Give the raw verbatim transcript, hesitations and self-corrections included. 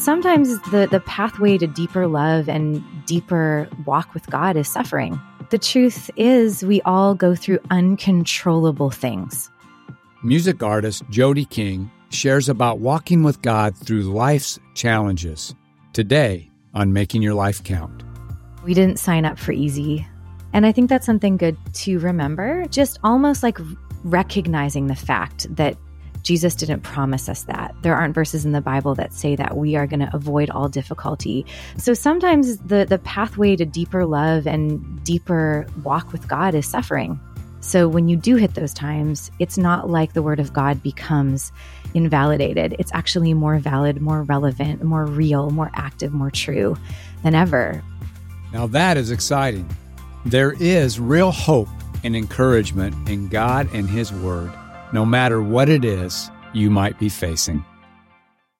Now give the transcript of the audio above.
Sometimes the, the pathway to deeper love and deeper walk with God is suffering. The truth is, we all go through uncontrollable things. Music artist Jody King shares about walking with God through life's challenges. Today on Making Your Life Count. We didn't sign up for easy. And I think that's something good to remember, just almost like recognizing the fact that Jesus didn't promise us that. There aren't verses in the Bible that say that we are going to avoid all difficulty. So sometimes the, the pathway to deeper love and deeper walk with God is suffering. So when you do hit those times, it's not like the Word of God becomes invalidated. It's actually more valid, more relevant, more real, more active, more true than ever. Now that is exciting. There is real hope and encouragement in God and His Word, no matter what it is you might be facing.